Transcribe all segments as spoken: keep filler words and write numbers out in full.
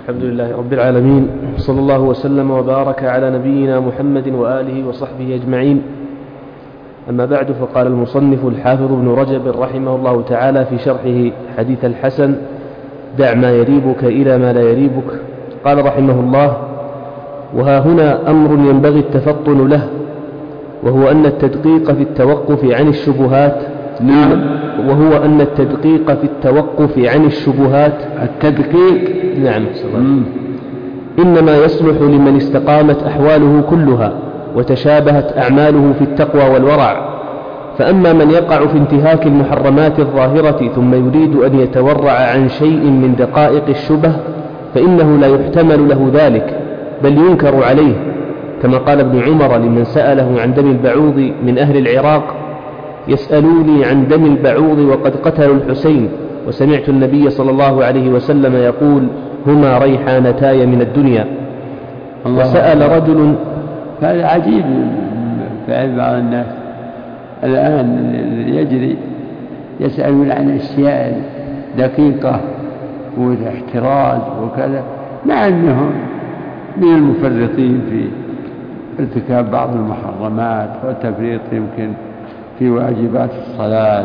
الحمد لله رب العالمين، صلى الله وسلم وبارك على نبينا محمد وآله وصحبه أجمعين. أما بعد، فقال المصنف الحافظ ابن رجب رحمه الله تعالى في شرحه حديث الحسن: دع ما يريبك إلى ما لا يريبك. قال رحمه الله: وها هنا أمر ينبغي التفطن له، وهو أن التدقيق في التوقف عن الشبهات نعم. وهو أن التدقيق في التوقف عن الشبهات التدقيق نعم إنما يصلح لمن استقامت أحواله كلها وتشابهت أعماله في التقوى والورع. فأما من يقع في انتهاك المحرمات الظاهرة ثم يريد أن يتورع عن شيء من دقائق الشبه، فإنه لا يحتمل له ذلك، بل ينكر عليه، كما قال ابن عمر لمن سأله عن دم البعوض من أهل العراق: يسألوني عن دم البعوض وقد قتلوا الحسين، وسمعت النبي صلى الله عليه وسلم يقول: هما ريحانتاي من الدنيا. وسأل رجل. هذا عجيب فعل بعض الناس الآن يجري، يسألون عن أشياء دقيقة والاحتراز وكذا، مع أنهم من المفرطين في ارتكاب بعض المحرمات والتفريط يمكن في واجبات الصلاة.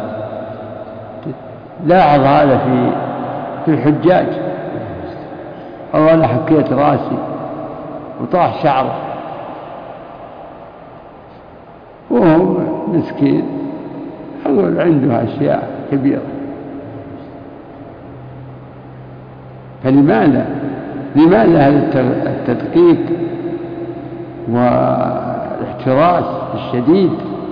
لاحظ هذا في في الحجاج. أو أنا حكيت راسي وطاح شعره وهو مسكين أقول عنده أشياء كبيرة. فلماذا لماذا هذا التدقيق والاحتراس الشديد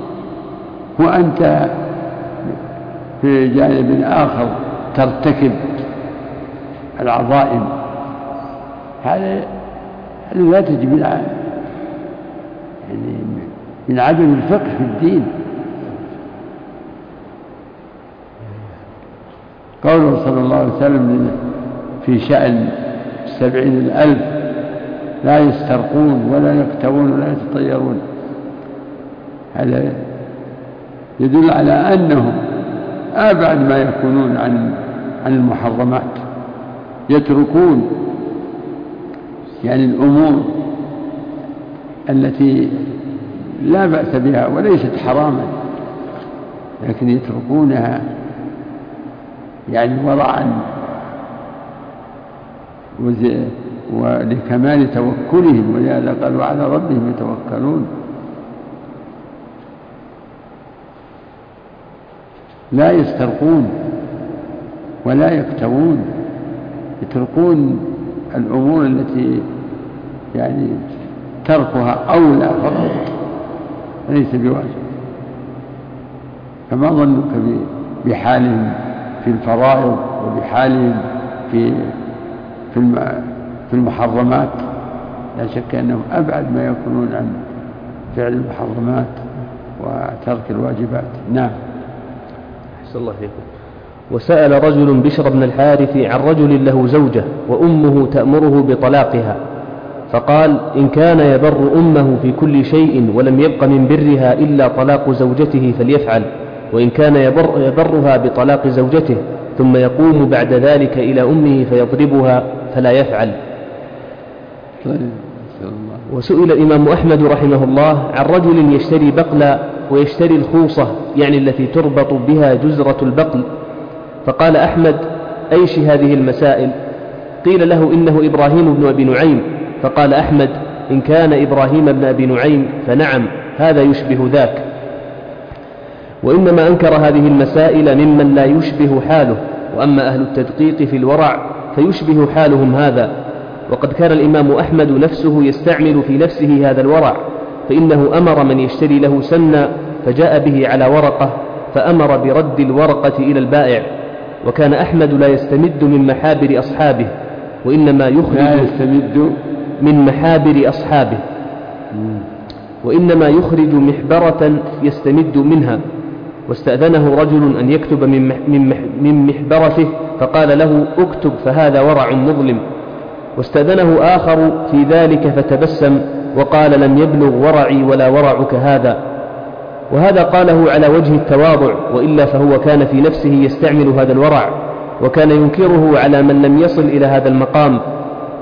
وأنت في جانب آخر ترتكب العظائم؟ هذا لا تجي من يعني من عدم الفقه في الدين. قوله صلى الله عليه وسلم في شأن السبعين الألف: لا يسترقون ولا يكتوون ولا يتطيرون. هذا يدل على أنهم أبعد ما يكونون عن عن المحرمات، يتركون يعني الأمور التي لا بأس بها وليست حراما، لكن يتركونها يعني ورعا ولكمال توكلهم، ولهذا قالوا على ربهم يتوكلون. لا يسترقون ولا يكتوون، يتركون الأمور التي يعني تركها أولى فقط ليس بواجب. فما ظنك بحالهم في الفرائض وبحالهم في في المحرمات؟ لا شك أنهم أبعد ما يكونون عن فعل المحرمات وترك الواجبات. نعم. أحسن الله فيكم. وسأل رجل بشر بن الحارث عن رجل له زوجة وأمه تأمره بطلاقها، فقال: إن كان يبر أمه في كل شيء ولم يبق من برها إلا طلاق زوجته فليفعل، وإن كان يبر يبرها بطلاق زوجته ثم يقوم بعد ذلك إلى أمه فيضربها فلا يفعل. وسئل الإمام أحمد رحمه الله عن رجل يشتري بقلا ويشتري الخوصة، يعني التي تربط بها جزرة البقل، فقال أحمد: أيش هذه المسائل؟ قيل له: إنه إبراهيم بن أبي نعيم. فقال أحمد: إن كان إبراهيم بن أبي نعيم فنعم، هذا يشبه ذاك. وإنما أنكر هذه المسائل ممن لا يشبه حاله، وأما أهل التدقيق في الورع فيشبه حالهم هذا. وقد كان الإمام أحمد نفسه يستعمل في نفسه هذا الورع، فإنه أمر من يشتري له سنا فجاء به على ورقة، فأمر برد الورقة إلى البائع. وكان أحمد لا يستمد من محابر أصحابه، وإنما يخرج لا يستمد من محابر أصحابه وإنما يخرج محبرة يستمد منها. واستأذنه رجل أن يكتب من محبرته، فقال له: اكتب فهذا ورع مظلم. واستأذنه آخر في ذلك فتبسم وقال: لم يبلغ ورعي ولا ورعك هذا. وهذا قاله على وجه التواضع، وإلا فهو كان في نفسه يستعمل هذا الورع، وكان ينكره على من لم يصل إلى هذا المقام،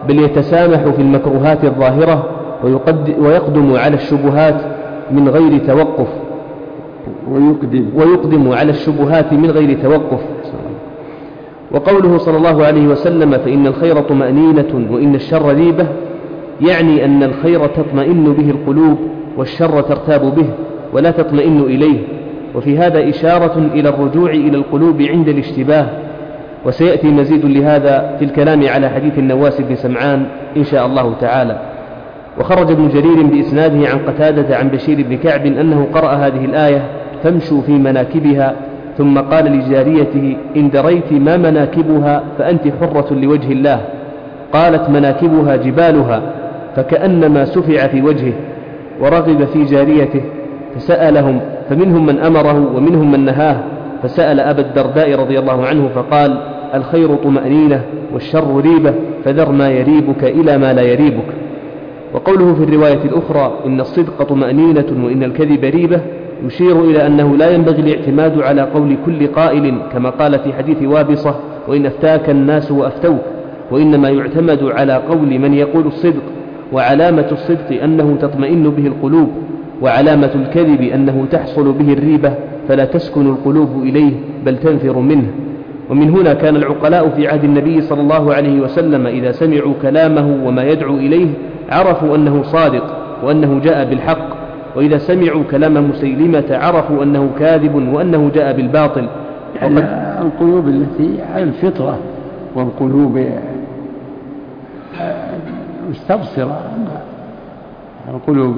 بل يتسامح في المكروهات الظاهرة ويقدم على الشبهات من غير توقف ويقدم, ويقدم على الشبهات من غير توقف. وقوله صلى الله عليه وسلم فإن الخير طمأنينة وإن الشر ريبة، يعني أن الخير تطمئن به القلوب والشر ترتاب به ولا تطمئن إليه. وفي هذا إشارة إلى الرجوع إلى القلوب عند الاشتباه، وسيأتي مزيد لهذا في الكلام على حديث النواس بن سمعان إن شاء الله تعالى. وخرج ابن جرير بإسناده عن قتادة عن بشير بن كعب أنه قرأ هذه الآية فامشوا في مناكبها، ثم قال لجاريته إن دريت ما مناكبها فأنت حرة لوجه الله. قالت مناكبها جبالها، فكأنما سفع في وجهه، ورغب في جاريته فسألهم، فمنهم من أمره ومنهم من نهاه، فسأل أبا الدرداء رضي الله عنه فقال الخير طمأنينة والشر ريبة، فذر ما يريبك إلى ما لا يريبك. وقوله في الرواية الأخرى إن الصدق طمأنينة وإن الكذب ريبة يشير إلى أنه لا ينبغي الاعتماد على قول كل قائل كما قال في حديث وابصة وإن أفتاك الناس وأفتوك، وإنما يعتمد على قول من يقول الصدق، وعلامة الصدق أنه تطمئن به القلوب، وعلامة الكذب أنه تحصل به الريبة فلا تسكن القلوب إليه بل تنفر منه. ومن هنا كان العقلاء في عهد النبي صلى الله عليه وسلم إذا سمعوا كلامه وما يدعو إليه عرفوا أنه صادق وأنه جاء بالحق، وإذا سمعوا كلام مسيلمة عرفوا أنه كاذب وأنه جاء بالباطل. يعني القلوب التي على الفطرة والقلوب مستبصرة، القلوب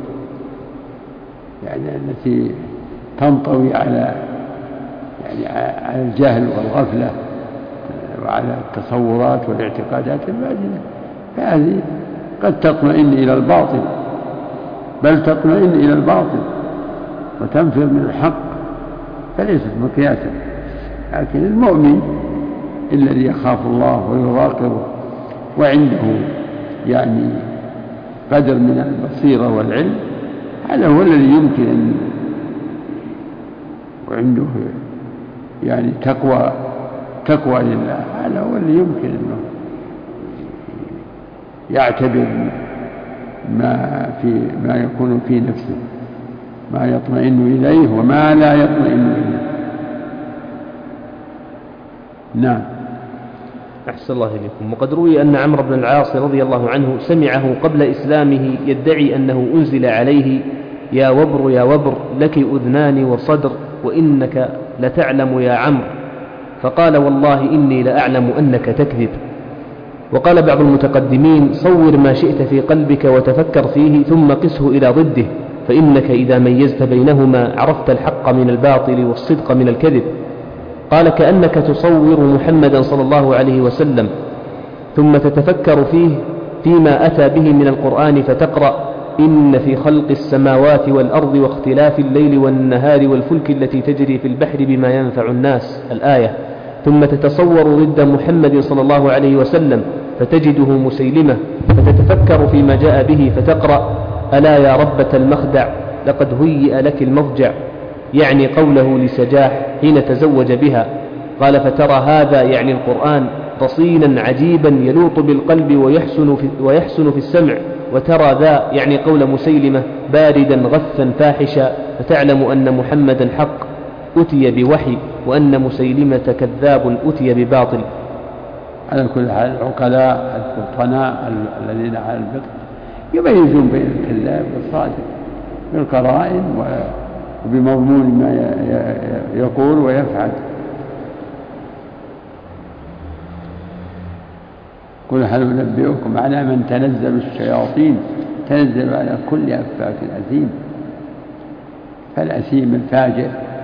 يعني التي تنطوي على يعني على الجهل والغفلة وعلى التصورات والاعتقادات الباطلة، فهذه قد تطمئن إلى الباطل، بل تطمئن إلى الباطل وتنفر من الحق، فليست مقياسا. لكن المؤمن الذي يخاف الله ويراقبه وعنده يعني قدر من البصيرة والعلم، هذا هو الذي يمكن أن وعنده يعني تقوى تقوى لله، هذا هو اللي يمكن أنه يعتبر ما في ما يكون في نفسه، ما يطمئن إليه وما لا يطمئن إليه. نعم. أحسن الله إليكم. وقد روي أن عمرو بن العاص رضي الله عنه سمعه قبل إسلامه يدعي أنه أنزل عليه يا وبر يا وبر لك أذنان وصدر وإنك لتعلم يا عمرو، فقال والله إني لأعلم أنك تكذب. وقال بعض المتقدمين صور ما شئت في قلبك وتفكر فيه ثم قسه إلى ضده، فإنك إذا ميزت بينهما عرفت الحق من الباطل والصدق من الكذب. قال كأنك تصور محمدا صلى الله عليه وسلم ثم تتفكر فيه فيما أتى به من القرآن فتقرأ إن في خلق السماوات والأرض واختلاف الليل والنهار والفلك التي تجري في البحر بما ينفع الناس الآية، ثم تتصور ضد محمد صلى الله عليه وسلم فتجده مسيلمة، فتتفكر فيما جاء به فتقرأ ألا يا ربة المخدع لقد هيئ لك المضجع، يعني قوله لسجاح حين تزوج بها. قال فترى هذا يعني القرآن رصينا عجيبا يلوط بالقلب ويحسن في, ويحسن في السمع، وترى ذا يعني قول مسيلمة باردا غثا فاحشا، فتعلم أن محمدا حق أتي بوحي وأن مسيلمة كذاب أتي بباطل. على كل حال العقلاء الفطناء الذين على الفطر يميزون بين الكذاب والصادق بالقرائن وبمضمون ما يقول ويفعل. قل هل ننبئكم على من تنزل الشياطين، تنزل على كل أفاك أثيم، فالأثيم الفاجر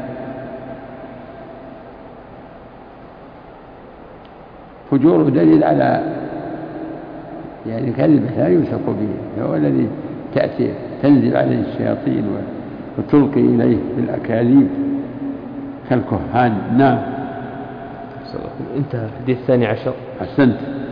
فجوره دليل على يعني كذبه لا يوثق به، هو الذي تأتي تنزل عليه الشياطين وتلقي إليه بالأكاذيب كالكهان. نعم. انتهى الحديث الثاني عشر. أحسنت.